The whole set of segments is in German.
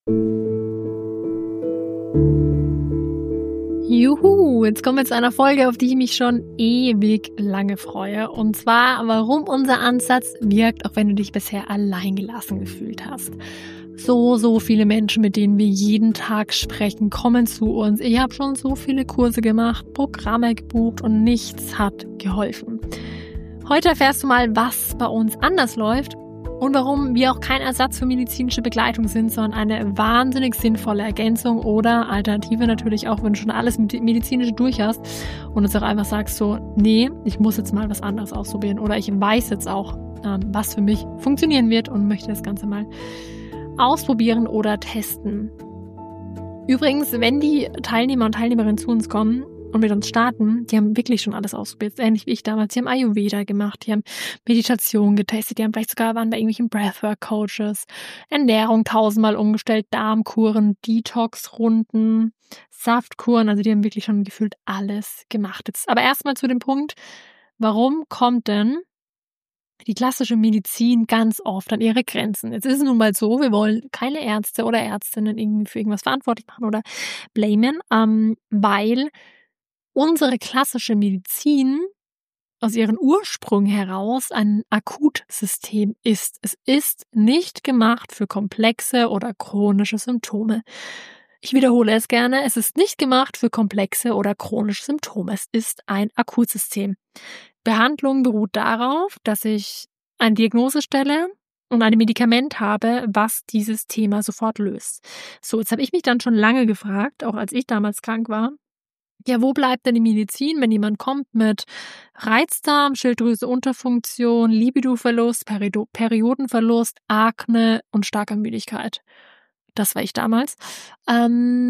Juhu, jetzt kommen wir zu einer Folge, auf die ich mich schon ewig lange freue. Und zwar, warum unser Ansatz wirkt, auch wenn du dich bisher alleingelassen gefühlt hast. So viele Menschen, mit denen wir jeden Tag sprechen, kommen zu uns. Ich habe schon so viele Kurse gemacht, Programme gebucht und nichts hat geholfen. Heute erfährst du mal, was bei uns anders läuft und warum wir auch kein Ersatz für medizinische Begleitung sind, sondern eine wahnsinnig sinnvolle Ergänzung oder Alternative natürlich auch, wenn du schon alles Medizinische durch hast und jetzt auch einfach sagst so, nee, ich muss jetzt mal was anderes ausprobieren oder ich weiß jetzt auch, was für mich funktionieren wird und möchte das Ganze mal ausprobieren oder testen. Übrigens, wenn die Teilnehmer und Teilnehmerinnen zu uns kommen und mit uns starten, die haben wirklich schon alles ausprobiert, ähnlich wie ich damals. Die haben Ayurveda gemacht, die haben Meditation getestet, die haben vielleicht sogar waren bei irgendwelchen Breathwork-Coaches, Ernährung 1000-mal umgestellt, Darmkuren, Detox-Runden, Saftkuren, also die haben wirklich schon gefühlt alles gemacht. Jetzt aber erstmal zu dem Punkt, warum kommt denn die klassische Medizin ganz oft an ihre Grenzen? Jetzt ist es nun mal so, wir wollen keine Ärzte oder Ärztinnen irgendwie für irgendwas verantwortlich machen oder blamen, weil unsere klassische Medizin aus ihren Ursprüngen heraus ein Akutsystem ist. Es ist nicht gemacht für komplexe oder chronische Symptome. Ich wiederhole es gerne, es ist nicht gemacht für komplexe oder chronische Symptome. Es ist ein Akutsystem. Behandlung beruht darauf, dass ich eine Diagnose stelle und ein Medikament habe, was dieses Thema sofort löst. So, jetzt habe ich mich dann schon lange gefragt, auch als ich damals krank war, ja, wo bleibt denn die Medizin, wenn jemand kommt mit Reizdarm, Schilddrüseunterfunktion, Libidoverlust, Periodenverlust, Akne und starker Müdigkeit? Das war ich damals. Da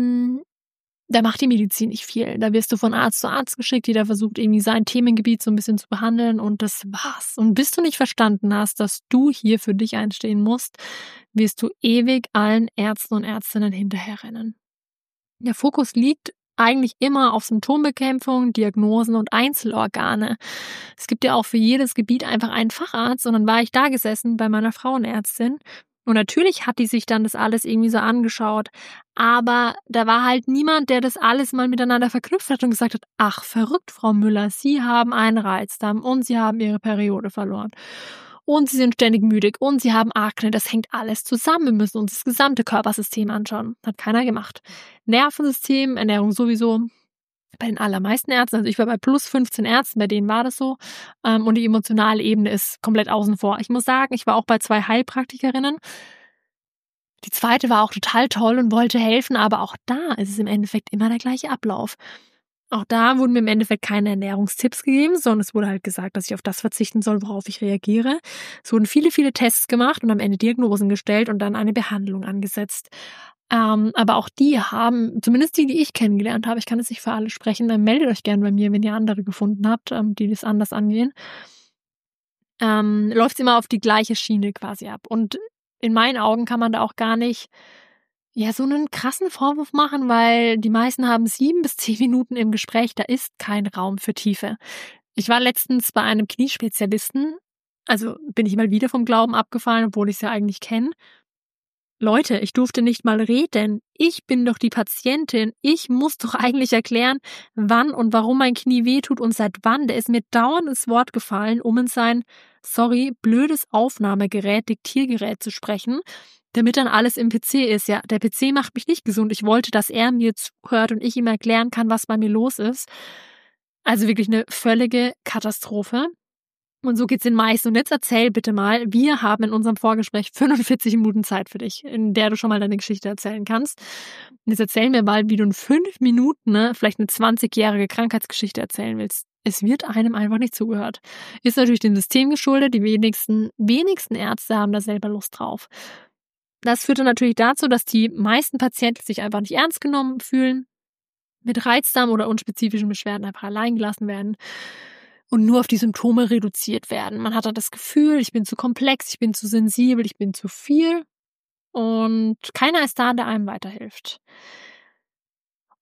macht die Medizin nicht viel. Da wirst du von Arzt zu Arzt geschickt, jeder versucht irgendwie sein Themengebiet so ein bisschen zu behandeln und das war's. Und bis du nicht verstanden hast, dass du hier für dich einstehen musst, wirst du ewig allen Ärzten und Ärztinnen hinterherrennen. Der Fokus liegt eigentlich immer auf Symptombekämpfung, Diagnosen und Einzelorgane. Es gibt ja auch für jedes Gebiet einfach einen Facharzt und dann war ich da gesessen bei meiner Frauenärztin und natürlich hat die sich dann das alles irgendwie so angeschaut, aber da war halt niemand, der das alles mal miteinander verknüpft hat und gesagt hat, ach verrückt, Frau Müller, Sie haben einen Reizdarm und Sie haben Ihre Periode verloren. Und sie sind ständig müde und sie haben Akne. Das hängt alles zusammen. Wir müssen uns das gesamte Körpersystem anschauen. Hat keiner gemacht. Nervensystem, Ernährung sowieso. Bei den allermeisten Ärzten, also ich war bei plus 15 Ärzten, bei denen war das so. Und die emotionale Ebene ist komplett außen vor. Ich muss sagen, ich war auch bei 2 Heilpraktikerinnen. Die zweite war auch total toll und wollte helfen, aber auch da ist es im Endeffekt immer der gleiche Ablauf. Auch da wurden mir im Endeffekt keine Ernährungstipps gegeben, sondern es wurde halt gesagt, dass ich auf das verzichten soll, worauf ich reagiere. Es wurden viele Tests gemacht und am Ende Diagnosen gestellt und dann eine Behandlung angesetzt. Aber auch die haben, zumindest die ich kennengelernt habe, ich kann jetzt nicht für alle sprechen, dann meldet euch gerne bei mir, wenn ihr andere gefunden habt, die das anders angehen. Läuft es immer auf die gleiche Schiene quasi ab. Und in meinen Augen kann man da auch gar nicht so einen krassen Vorwurf machen, weil die meisten haben 7 bis 10 Minuten im Gespräch, da ist kein Raum für Tiefe. Ich war letztens bei einem Kniespezialisten, also bin ich mal wieder vom Glauben abgefallen, obwohl ich es ja eigentlich kenne. Leute, ich durfte nicht mal reden. Ich bin doch die Patientin. Ich muss doch eigentlich erklären, wann und warum mein Knie wehtut und seit wann. Der ist mir dauernd ins Wort gefallen, um in sein, blödes Aufnahmegerät, Diktiergerät zu sprechen, damit dann alles im PC ist. Ja, der PC macht mich nicht gesund. Ich wollte, dass er mir zuhört und ich ihm erklären kann, was bei mir los ist. Also wirklich eine völlige Katastrophe. Und so geht's den meisten. Und jetzt erzähl bitte mal, wir haben in unserem Vorgespräch 45 Minuten Zeit für dich, in der du schon mal deine Geschichte erzählen kannst. Und jetzt erzähl mir mal, wie du in 5 Minuten vielleicht eine 20-jährige Krankheitsgeschichte erzählen willst. Es wird einem einfach nicht zugehört. Ist natürlich dem System geschuldet. Die wenigsten Ärzte haben da selber Lust drauf. Das führte natürlich dazu, dass die meisten Patienten sich einfach nicht ernst genommen fühlen, mit Reizdarm oder unspezifischen Beschwerden einfach allein gelassen werden und nur auf die Symptome reduziert werden. Man hat dann das Gefühl, ich bin zu komplex, ich bin zu sensibel, ich bin zu viel und keiner ist da, der einem weiterhilft.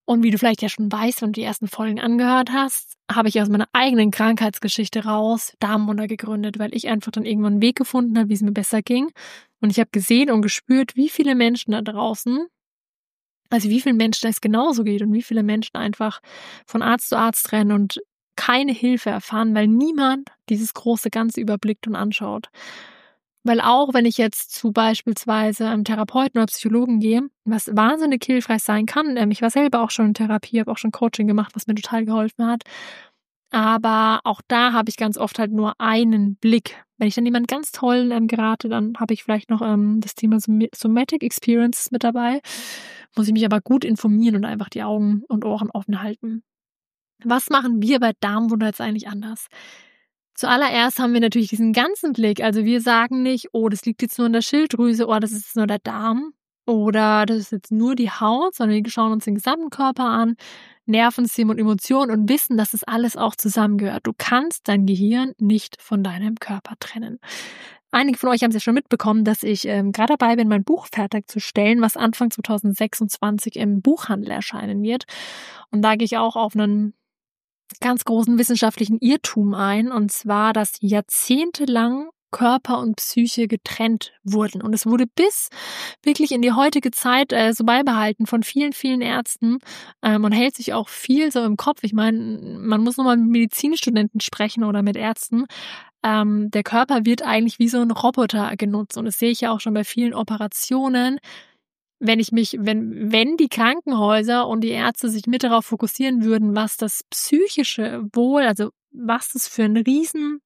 Und wie du vielleicht ja schon weißt, wenn du die ersten Folgen angehört hast, habe ich aus meiner eigenen Krankheitsgeschichte raus Darmwunder gegründet, weil ich einfach dann irgendwann einen Weg gefunden habe, wie es mir besser ging. Und ich habe gesehen und gespürt, wie viele Menschen da draußen, also wie vielen Menschen es genauso geht und wie viele Menschen einfach von Arzt zu Arzt rennen und keine Hilfe erfahren, weil niemand dieses große Ganze überblickt und anschaut. Weil auch wenn ich jetzt zu beispielsweise einem Therapeuten oder Psychologen gehe, was wahnsinnig hilfreich sein kann, ich war selber auch schon in Therapie, habe auch schon Coaching gemacht, was mir total geholfen hat. Aber auch da habe ich ganz oft halt nur einen Blick. Wenn ich dann jemand ganz tollen gerate, dann habe ich vielleicht noch das Thema Somatic Experiences mit dabei. Muss ich mich aber gut informieren und einfach die Augen und Ohren offen halten. Was machen wir bei Darmwunder jetzt eigentlich anders? Zuallererst haben wir natürlich diesen ganzen Blick. Also wir sagen nicht, oh, das liegt jetzt nur in der Schilddrüse, oh, das ist jetzt nur der Darm oder das ist jetzt nur die Haut, sondern wir schauen uns den gesamten Körper an, Nervensystem und Emotionen und wissen, dass das alles auch zusammengehört. Du kannst dein Gehirn nicht von deinem Körper trennen. Einige von euch haben es ja schon mitbekommen, dass ich gerade dabei bin, mein Buch fertigzustellen, was Anfang 2026 im Buchhandel erscheinen wird. Und da gehe ich auch auf einen ganz großen wissenschaftlichen Irrtum ein, und zwar, dass jahrzehntelang Körper und Psyche getrennt wurden. Und es wurde bis wirklich in die heutige Zeit so beibehalten von vielen, vielen Ärzten und hält sich auch viel so im Kopf. Ich meine, man muss nochmal mit Medizinstudenten sprechen oder mit Ärzten. Der Körper wird eigentlich wie so ein Roboter genutzt. Und das sehe ich ja auch schon bei vielen Operationen. Wenn die Krankenhäuser und die Ärzte sich mit darauf fokussieren würden, was das psychische Wohl, also was das für ein Riesen,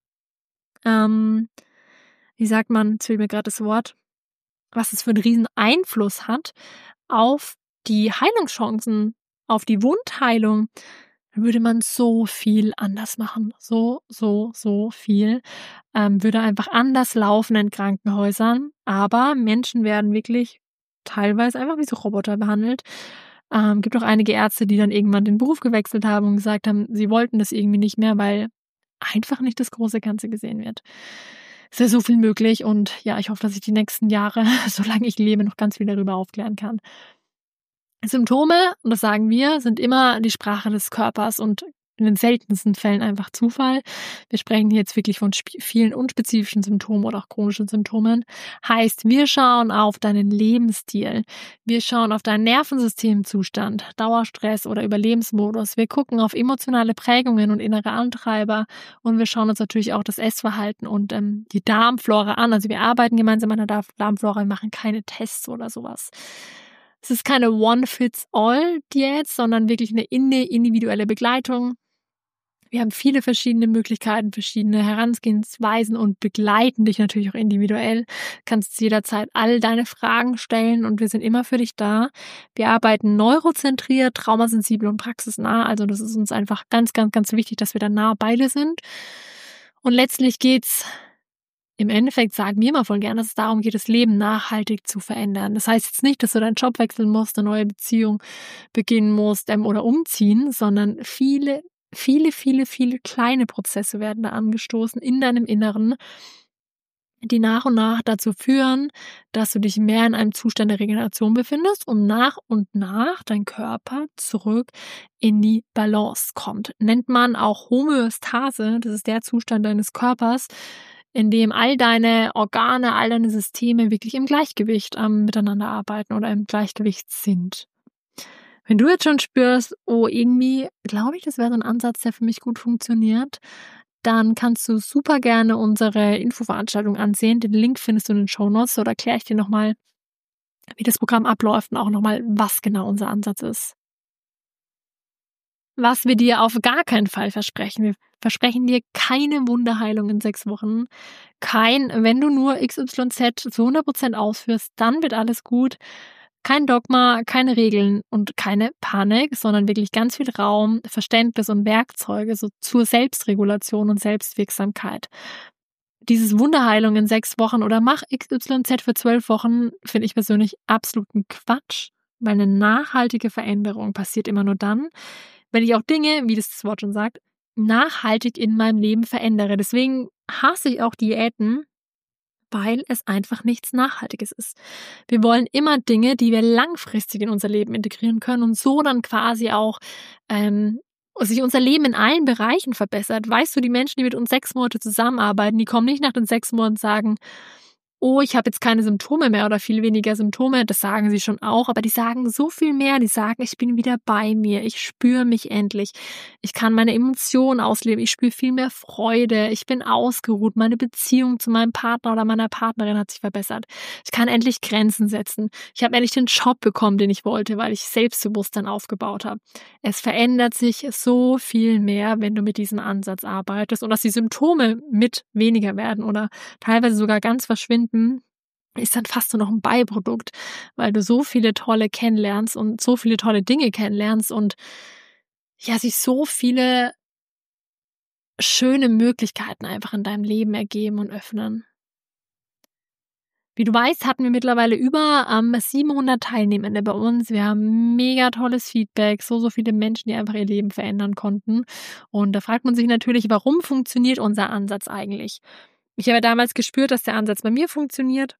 wie sagt man, jetzt fehlt mir gerade das Wort, was das für einen riesen Einfluss hat auf die Heilungschancen, auf die Wundheilung, dann würde man so viel anders machen. So viel. Würde einfach anders laufen in Krankenhäusern. Aber Menschen werden wirklich teilweise einfach wie so Roboter behandelt. Gibt auch einige Ärzte, die dann irgendwann den Beruf gewechselt haben und gesagt haben, sie wollten das irgendwie nicht mehr, weil einfach nicht das große Ganze gesehen wird. Es ist ja so viel möglich und ja, ich hoffe, dass ich die nächsten Jahre, solange ich lebe, noch ganz viel darüber aufklären kann. Symptome, und das sagen wir, sind immer die Sprache des Körpers und in den seltensten Fällen einfach Zufall. Wir sprechen jetzt wirklich von vielen unspezifischen Symptomen oder auch chronischen Symptomen. Heißt, wir schauen auf deinen Lebensstil. Wir schauen auf deinen Nervensystemzustand, Dauerstress oder Überlebensmodus. Wir gucken auf emotionale Prägungen und innere Antreiber. Und wir schauen uns natürlich auch das Essverhalten und die Darmflora an. Also wir arbeiten gemeinsam an der Darmflora, wir machen keine Tests oder sowas. Es ist keine One-Fits-All-Diät, sondern wirklich eine individuelle Begleitung. Wir haben viele verschiedene Möglichkeiten, verschiedene Herangehensweisen und begleiten dich natürlich auch individuell. Du kannst jederzeit all deine Fragen stellen und wir sind immer für dich da. Wir arbeiten neurozentriert, traumasensibel und praxisnah. Also das ist uns einfach ganz, ganz, ganz wichtig, dass wir da nah beide sind. Und letztlich geht's im Endeffekt, sagen wir immer voll gern, dass es darum geht, das Leben nachhaltig zu verändern. Das heißt jetzt nicht, dass du deinen Job wechseln musst, eine neue Beziehung beginnen musst oder umziehen, sondern viele kleine Prozesse werden da angestoßen in deinem Inneren, die nach und nach dazu führen, dass du dich mehr in einem Zustand der Regeneration befindest und nach dein Körper zurück in die Balance kommt. Nennt man auch Homöostase, das ist der Zustand deines Körpers, in dem all deine Organe, all deine Systeme wirklich im Gleichgewicht miteinander arbeiten oder im Gleichgewicht sind. Wenn du jetzt schon spürst, oh, irgendwie glaube ich, das wäre so ein Ansatz, der für mich gut funktioniert, dann kannst du super gerne unsere Infoveranstaltung ansehen. Den Link findest du in den Shownotes, oder erkläre ich dir nochmal, wie das Programm abläuft und auch nochmal, was genau unser Ansatz ist. Was wir dir auf gar keinen Fall versprechen. Wir versprechen dir keine Wunderheilung in 6 Wochen. Wenn du nur XYZ zu 100% ausführst, dann wird alles gut. Kein Dogma, keine Regeln und keine Panik, sondern wirklich ganz viel Raum, Verständnis und Werkzeuge so zur Selbstregulation und Selbstwirksamkeit. Dieses Wunderheilung in 6 Wochen oder mach XYZ für 12 Wochen, finde ich persönlich absoluten Quatsch, weil eine nachhaltige Veränderung passiert immer nur dann, wenn ich auch Dinge, wie das Wort schon sagt, nachhaltig in meinem Leben verändere. Deswegen hasse ich auch Diäten, weil es einfach nichts Nachhaltiges ist. Wir wollen immer Dinge, die wir langfristig in unser Leben integrieren können und so dann quasi auch sich unser Leben in allen Bereichen verbessert. Weißt du, die Menschen, die mit uns 6 Monate zusammenarbeiten, die kommen nicht nach den 6 Monaten und sagen, oh, ich habe jetzt keine Symptome mehr oder viel weniger Symptome, das sagen sie schon auch, aber die sagen so viel mehr, die sagen, ich bin wieder bei mir, ich spüre mich endlich, ich kann meine Emotionen ausleben, ich spüre viel mehr Freude, ich bin ausgeruht, meine Beziehung zu meinem Partner oder meiner Partnerin hat sich verbessert, ich kann endlich Grenzen setzen, ich habe endlich den Job bekommen, den ich wollte, weil ich Selbstbewusstsein aufgebaut habe. Es verändert sich so viel mehr, wenn du mit diesem Ansatz arbeitest und dass die Symptome mit weniger werden oder teilweise sogar ganz verschwinden, ist dann fast nur noch ein Beiprodukt, weil du so viele tolle kennenlernst und so viele tolle Dinge kennenlernst und ja, sich so viele schöne Möglichkeiten einfach in deinem Leben ergeben und öffnen. Wie du weißt, hatten wir mittlerweile über 700 Teilnehmende bei uns. Wir haben mega tolles Feedback, so viele Menschen, die einfach ihr Leben verändern konnten. Und da fragt man sich natürlich, warum funktioniert unser Ansatz eigentlich? Ich habe damals gespürt, dass der Ansatz bei mir funktioniert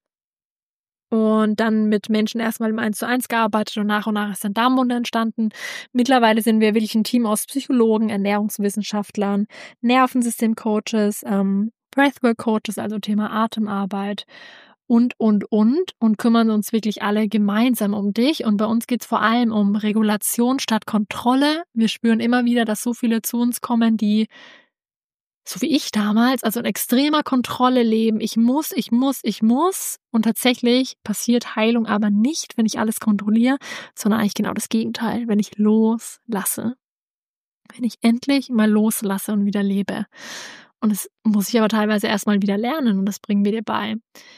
und dann mit Menschen erstmal im 1:1 gearbeitet und nach ist dann Darmwunder entstanden. Mittlerweile sind wir wirklich ein Team aus Psychologen, Ernährungswissenschaftlern, Nervensystemcoaches, Breathwork-Coaches, also Thema Atemarbeit und kümmern uns wirklich alle gemeinsam um dich. Und bei uns geht es vor allem um Regulation statt Kontrolle. Wir spüren immer wieder, dass so viele zu uns kommen, die so wie ich damals, also in extremer Kontrolle leben. Ich muss. Und tatsächlich passiert Heilung aber nicht, wenn ich alles kontrolliere, sondern eigentlich genau das Gegenteil, wenn ich loslasse. Wenn ich endlich mal loslasse und wieder lebe. Und das muss ich aber teilweise erstmal wieder lernen und das bringen wir dir bei.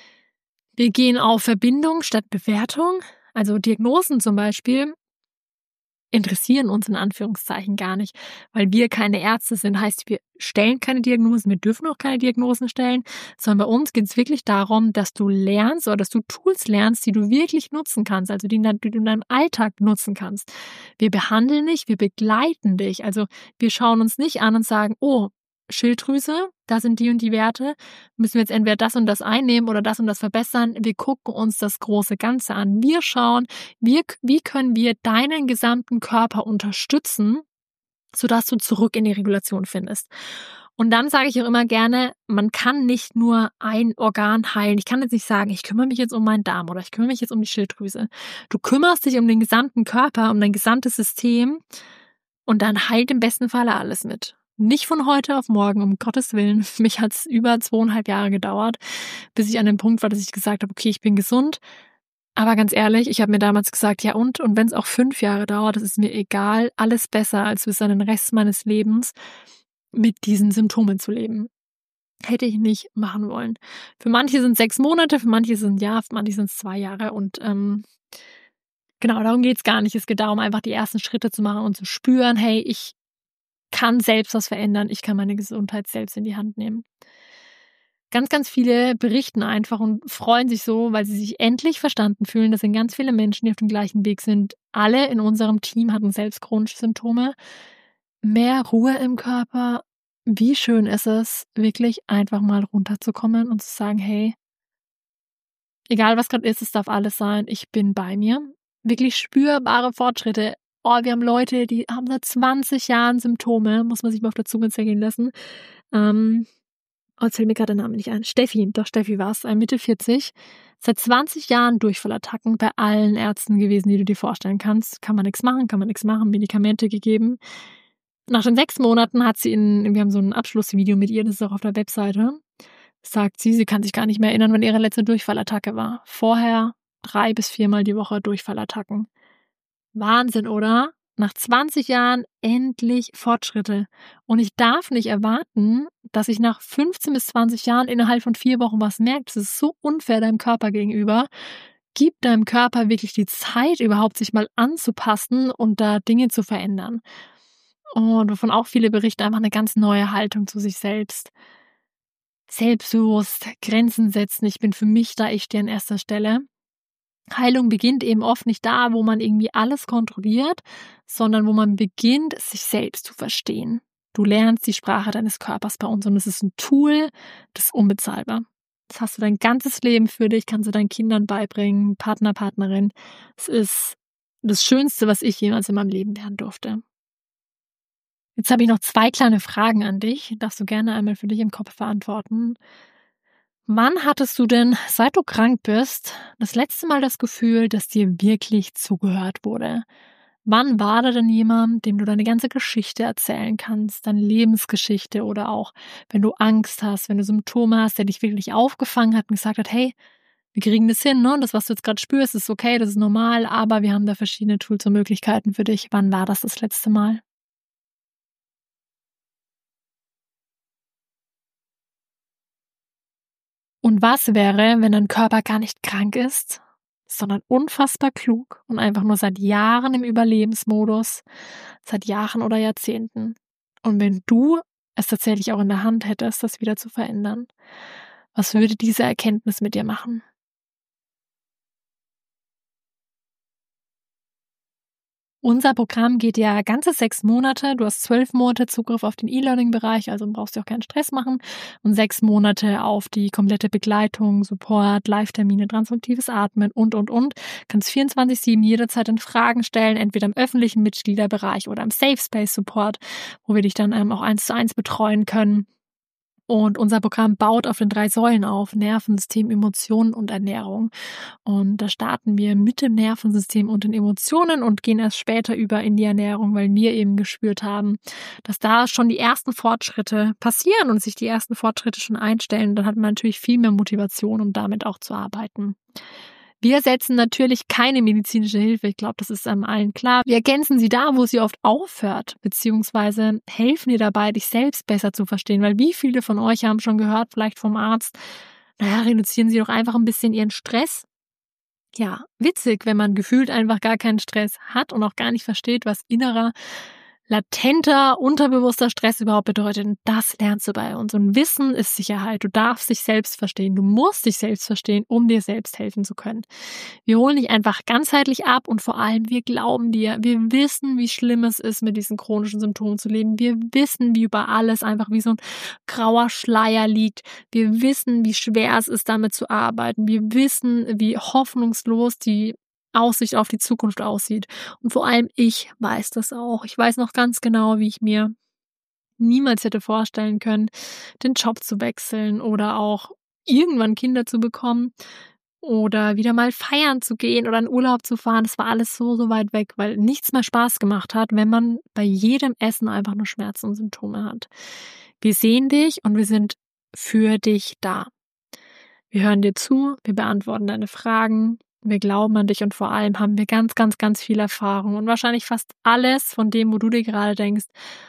Wir gehen auf Verbindung statt Bewertung. Also Diagnosen zum Beispiel interessieren uns in Anführungszeichen gar nicht, weil wir keine Ärzte sind. Heißt, wir stellen keine Diagnosen, wir dürfen auch keine Diagnosen stellen, sondern bei uns geht es wirklich darum, dass du lernst oder dass du Tools lernst, die du wirklich nutzen kannst, also die du in deinem Alltag nutzen kannst. Wir behandeln nicht, wir begleiten dich. Also wir schauen uns nicht an und sagen, oh, Schilddrüse, da sind die und die Werte, müssen wir jetzt entweder das und das einnehmen oder das und das verbessern. Wir gucken uns das große Ganze an. Wir schauen, wie können wir deinen gesamten Körper unterstützen, sodass du zurück in die Regulation findest. Und dann sage ich auch immer gerne, man kann nicht nur ein Organ heilen. Ich kann jetzt nicht sagen, ich kümmere mich jetzt um meinen Darm oder ich kümmere mich jetzt um die Schilddrüse. Du kümmerst dich um den gesamten Körper, um dein gesamtes System und dann heilt im besten Falle alles mit. Nicht von heute auf morgen, um Gottes Willen. Für mich hat es über 2,5 Jahre gedauert, bis ich an dem Punkt war, dass ich gesagt habe, okay, ich bin gesund. Aber ganz ehrlich, ich habe mir damals gesagt, ja und wenn es auch 5 Jahre dauert, das ist mir egal. Alles besser, als bis an den Rest meines Lebens mit diesen Symptomen zu leben. Hätte ich nicht machen wollen. Für manche sind es 6 Monate, für manche sind es ein Jahr, für manche sind es 2 Jahre. Und genau, darum geht es gar nicht. Es geht darum, einfach die ersten Schritte zu machen und zu spüren, hey, ich kann selbst was verändern, ich kann meine Gesundheit selbst in die Hand nehmen. Ganz, ganz viele berichten einfach und freuen sich so, weil sie sich endlich verstanden fühlen. Das sind ganz viele Menschen, die auf dem gleichen Weg sind. Alle in unserem Team hatten selbst chronische Symptome. Mehr Ruhe im Körper. Wie schön ist es, wirklich einfach mal runterzukommen und zu sagen, hey, egal was gerade ist, es darf alles sein, ich bin bei mir. Wirklich spürbare Fortschritte. Oh, wir haben Leute, die haben seit 20 Jahren Symptome, muss man sich mal auf der Zunge zergehen lassen. Jetzt fällt mir gerade der Name nicht ein. Steffi war es, Mitte 40. Seit 20 Jahren Durchfallattacken bei allen Ärzten gewesen, die du dir vorstellen kannst. Kann man nichts machen, Medikamente gegeben. Nach den 6 Monaten hat sie wir haben so ein Abschlussvideo mit ihr, das ist auch auf der Webseite, sagt sie kann sich gar nicht mehr erinnern, wann ihre letzte Durchfallattacke war. Vorher 3 bis 4 Mal die Woche Durchfallattacken. Wahnsinn, oder? Nach 20 Jahren endlich Fortschritte. Und ich darf nicht erwarten, dass ich nach 15 bis 20 Jahren innerhalb von 4 Wochen was merke. Das ist so unfair deinem Körper gegenüber. Gib deinem Körper wirklich die Zeit, überhaupt sich mal anzupassen und da Dinge zu verändern. Und wovon auch viele berichten, einfach eine ganz neue Haltung zu sich selbst. Selbstbewusst, Grenzen setzen. Ich bin für mich da, ich stehe an erster Stelle. Heilung beginnt eben oft nicht da, wo man irgendwie alles kontrolliert, sondern wo man beginnt, sich selbst zu verstehen. Du lernst die Sprache deines Körpers bei uns und es ist ein Tool, das ist unbezahlbar. Das hast du dein ganzes Leben für dich, kannst du deinen Kindern beibringen, Partner, Partnerin. Es ist das Schönste, was ich jemals in meinem Leben lernen durfte. Jetzt habe ich noch 2 kleine Fragen an dich. Darfst du gerne einmal für dich im Kopf beantworten. Wann hattest du denn, seit du krank bist, das letzte Mal das Gefühl, dass dir wirklich zugehört wurde? Wann war da denn jemand, dem du deine ganze Geschichte erzählen kannst, deine Lebensgeschichte oder auch, wenn du Angst hast, wenn du Symptome hast, der dich wirklich aufgefangen hat und gesagt hat, hey, wir kriegen das hin, ne? Das, was du jetzt gerade spürst, ist okay, das ist normal, aber wir haben da verschiedene Tools und Möglichkeiten für dich. Wann war das letzte Mal? Und was wäre, wenn dein Körper gar nicht krank ist, sondern unfassbar klug und einfach nur seit Jahren im Überlebensmodus, seit Jahren oder Jahrzehnten? Und wenn du es tatsächlich auch in der Hand hättest, das wieder zu verändern, was würde diese Erkenntnis mit dir machen? Unser Programm geht ja ganze 6 Monate. Du hast 12 Monate Zugriff auf den E-Learning-Bereich, also brauchst du auch keinen Stress machen. Und 6 Monate auf die komplette Begleitung, Support, Live-Termine, transformatives Atmen und. Kannst 24/7 jederzeit dann Fragen stellen, entweder im öffentlichen Mitgliederbereich oder im Safe Space Support, wo wir dich dann auch 1:1 betreuen können. Und unser Programm baut auf den 3 Säulen auf: Nervensystem, Emotionen und Ernährung. Und da starten wir mit dem Nervensystem und den Emotionen und gehen erst später über in die Ernährung, weil wir eben gespürt haben, dass da schon die ersten Fortschritte passieren und sich die ersten Fortschritte schon einstellen. Dann hat man natürlich viel mehr Motivation, um damit auch zu arbeiten. Wir setzen natürlich keine medizinische Hilfe. Ich glaube, das ist allen klar. Wir ergänzen sie da, wo sie oft aufhört, beziehungsweise helfen dir dabei, dich selbst besser zu verstehen. Weil wie viele von euch haben schon gehört, vielleicht vom Arzt, reduzieren Sie doch einfach ein bisschen Ihren Stress. Ja, witzig, wenn man gefühlt einfach gar keinen Stress hat und auch gar nicht versteht, was innerer, latenter, unterbewusster Stress überhaupt bedeutet. Und das lernst du bei uns. Und Wissen ist Sicherheit. Du darfst dich selbst verstehen. Du musst dich selbst verstehen, um dir selbst helfen zu können. Wir holen dich einfach ganzheitlich ab und vor allem, wir glauben dir. Wir wissen, wie schlimm es ist, mit diesen chronischen Symptomen zu leben. Wir wissen, wie über alles einfach wie so ein grauer Schleier liegt. Wir wissen, wie schwer es ist, damit zu arbeiten. Wir wissen, wie hoffnungslos die Aussicht auf die Zukunft aussieht. Und vor allem ich weiß das auch. Ich weiß noch ganz genau, wie ich mir niemals hätte vorstellen können, den Job zu wechseln oder auch irgendwann Kinder zu bekommen oder wieder mal feiern zu gehen oder in Urlaub zu fahren. Das war alles so weit weg, weil nichts mehr Spaß gemacht hat, wenn man bei jedem Essen einfach nur Schmerzen und Symptome hat. Wir sehen dich und wir sind für dich da. Wir hören dir zu, wir beantworten deine Fragen. Wir glauben an dich und vor allem haben wir ganz viel Erfahrung und wahrscheinlich fast alles von dem, wo du dir gerade denkst,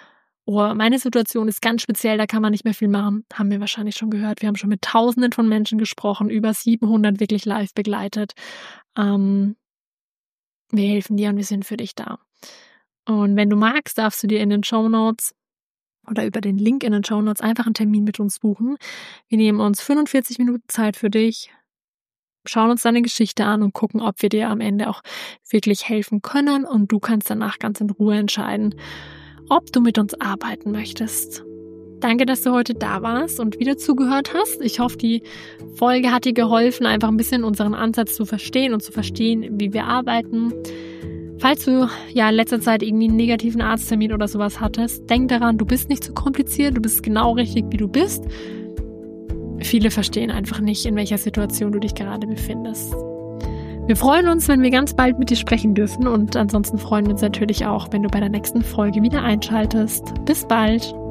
oh, meine Situation ist ganz speziell, da kann man nicht mehr viel machen, haben wir wahrscheinlich schon gehört. Wir haben schon mit Tausenden von Menschen gesprochen, über 700 wirklich live begleitet. Wir helfen dir und wir sind für dich da. Und wenn du magst, darfst du dir in den Shownotes oder über den Link in den Shownotes einfach einen Termin mit uns buchen. Wir nehmen uns 45 Minuten Zeit für dich, schauen uns deine Geschichte an und gucken, ob wir dir am Ende auch wirklich helfen können. Und du kannst danach ganz in Ruhe entscheiden, ob du mit uns arbeiten möchtest. Danke, dass du heute da warst und wieder zugehört hast. Ich hoffe, die Folge hat dir geholfen, einfach ein bisschen unseren Ansatz zu verstehen und zu verstehen, wie wir arbeiten. Falls du in letzter Zeit irgendwie einen negativen Arzttermin oder sowas hattest, denk daran, du bist nicht zu kompliziert, du bist genau richtig, wie du bist. Viele verstehen einfach nicht, in welcher Situation du dich gerade befindest. Wir freuen uns, wenn wir ganz bald mit dir sprechen dürfen und ansonsten freuen wir uns natürlich auch, wenn du bei der nächsten Folge wieder einschaltest. Bis bald!